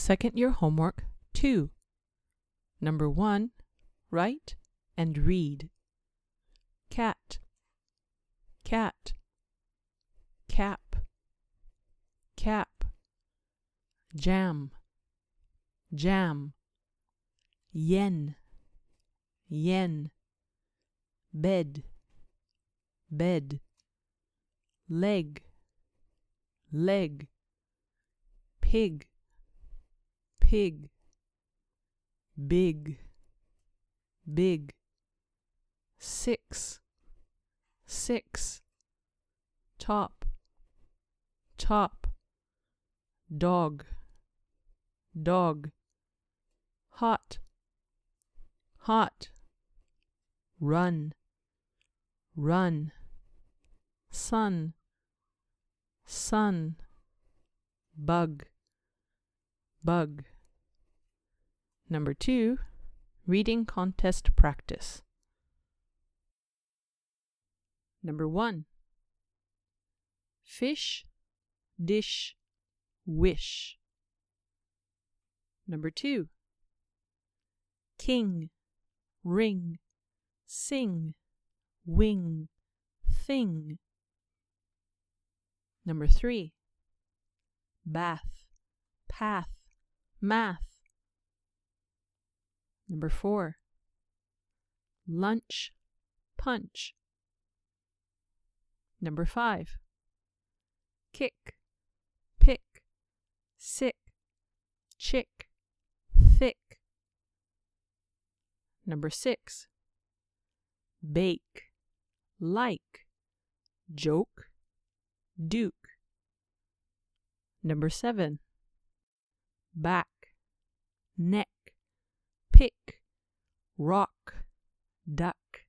Second year homework 2. Number 1, write and read. Cat, cat, cap, cap. Jam, jam. Yen, yen. Bed, bed. Leg, leg. Pig, pig. Big, big. 6, 6. Top, top. Dog, dog. Hot, hot. Run, run. Sun, sun. Bug, bug. Number 2, reading contest practice. Number 1, fish, dish, wish. Number 2, king, ring, sing, wing, thing. Number 3, bath, path, math. Number 4, lunch, punch. Number 5, kick, pick, sick, chick, thick. Number 6, bake, like, joke, duke. Number 7, back, neck, pick, rock, duck.